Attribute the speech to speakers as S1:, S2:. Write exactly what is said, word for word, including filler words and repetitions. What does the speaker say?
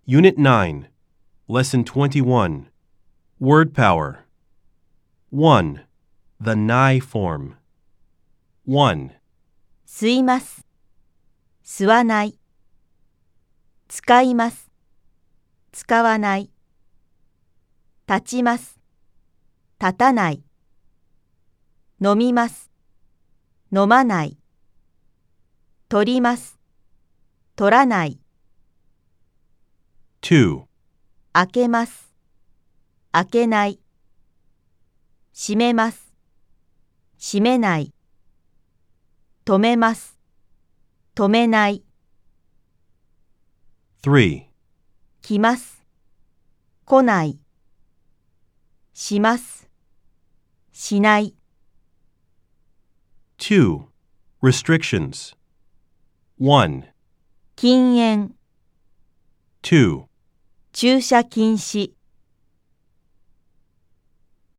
S1: Unit nine, Lesson twenty-one, Word Power. one. The nigh form. one.
S2: 吸います。吸わない。使います。使わない。立ちます。立たない。飲みます。飲まない。取ります。取らない。
S1: two.
S2: 開けます。開けない。閉めます。閉めない。止めます。止めない。
S1: three.
S2: 来ます。来ない。します。しない。
S1: two. Restrictions. one.
S2: 禁煙。
S1: two.
S2: 駐車禁止。